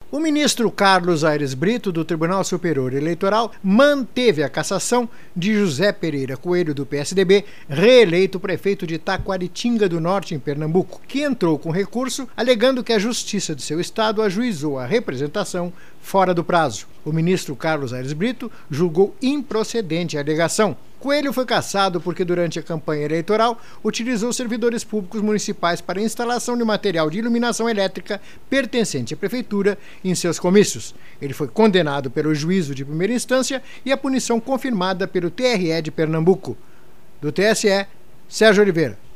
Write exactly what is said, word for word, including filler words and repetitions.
O ministro Carlos Aires Brito, do Tribunal Superior Eleitoral, manteve a cassação de José Pereira Coelho, do P S D B, reeleito prefeito de Taquaritinga do Norte, em Pernambuco, que entrou com recurso alegando que a Justiça de seu estado ajuizou a representação fora do prazo. O ministro Carlos Aires Brito julgou improcedente a alegação. Coelho foi cassado porque, durante a campanha eleitoral, utilizou servidores públicos municipais para a instalação de material de iluminação elétrica pertencente à prefeitura em seus comícios. Ele foi condenado pelo juízo de primeira instância e a punição confirmada pelo T R E de Pernambuco. Do T S E, Sérgio Oliveira.